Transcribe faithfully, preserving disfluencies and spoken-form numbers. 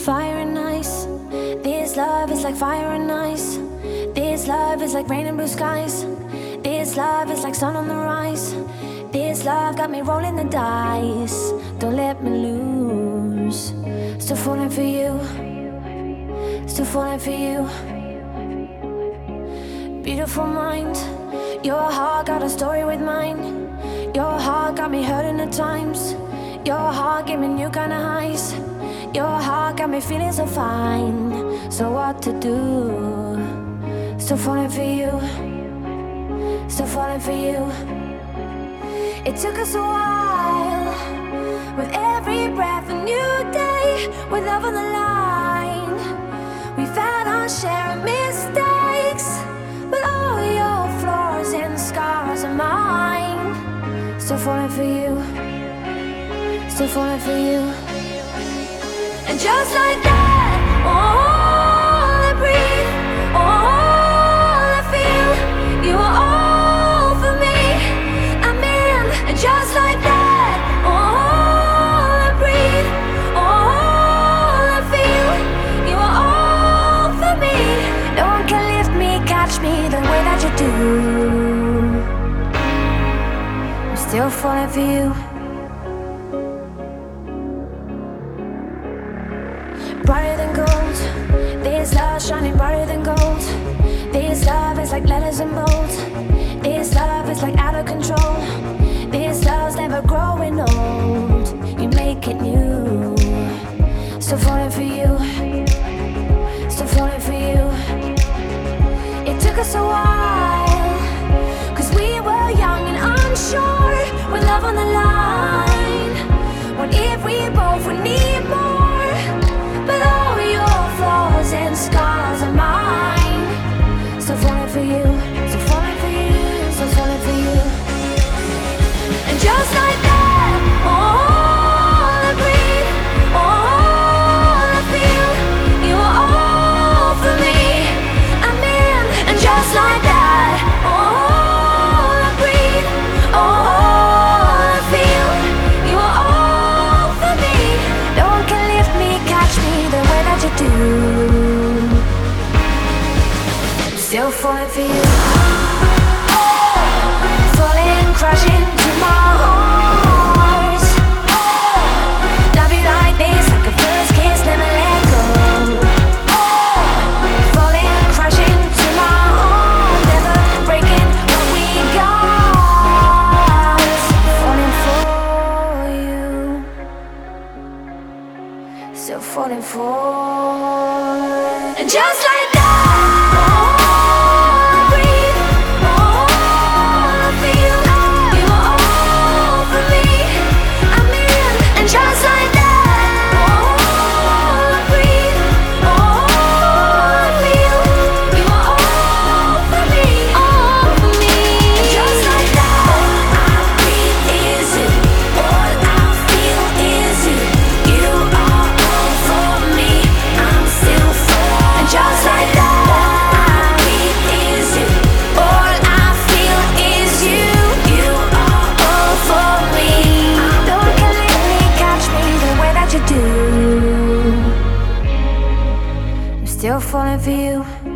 fire and ice. This love is like fire and ice. This love is like rain and blue skies. This love is like sun on the rise. This love got me rolling the dice. Don't let me lose. Still falling for you. Still falling for you. Beautiful mind. Your heart got a story with mine. Your heart got me hurting at times. Your heart gave me new kind of highs. Your heart got me feeling so fine. So what to do? Still falling for you. Still falling for you. It took us a while. With every breath a new day. With love on the line. We've had our share of mistakes. But all your flaws and scars are mine. Still falling for you. Still falling for you. And just like that, all I breathe, all I feel, you are all for me. I'm in. And just like that, all I breathe, all I feel, you are all for me. No one can lift me, catch me the way that you do. I'm still falling for you. Brighter than gold. This love shining brighter than gold. This love is like letters in bold. This love is like out of control. This love's never growing old. You make it new. Still falling for you. Still falling for you. It took us a while, cause we were young and unsure. With love on the line. What if we both would need more? But all your flaws and scars are mine. Still falling for you. Still falling for you. Still falling for you. And just like that, all I breathe, all I feel, you are all for me. I'm in. And just like that, all I breathe, all I feel, you are all for me. No one can lift me, catch me the way that you do. Still falling for you. Falling, crashing to my heart. Love you like this, like a first kiss, never let go. Falling, crashing to my heart, never breaking what we got. Falling for you. Still falling for. And just like that, all I breathe, all I feel, you are all for me. I'm in. And just like that, all I breathe, all I feel, you are all for me, all for me. And just like that, all I breathe is you, all I feel is you. You are all for me. I'm still for. And just like that, all I breathe is you, all I feel is you. You are all for me. No one can let me, catch me the way that you do. I'm still falling for you.